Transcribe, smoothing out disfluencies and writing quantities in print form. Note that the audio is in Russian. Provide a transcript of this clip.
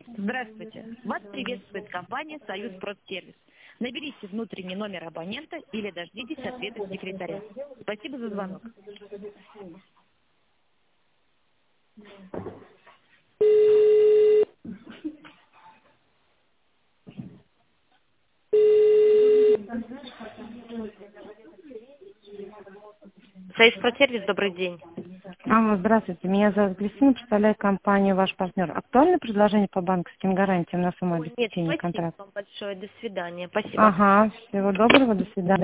Здравствуйте. Вас приветствует компания «Союз Продсервис». Наберите внутренний номер абонента или дождитесь ответа секретаря. Спасибо за звонок. «Союз Продсервис», добрый день. Алло, здравствуйте. Меня зовут Кристина, представляю компанию «Ваш партнер». Актуальное предложение по банковским гарантиям на Нет, самообеспечение спасибо контракта? вам большое. До свидания. Спасибо. Ага, всего доброго, до свидания.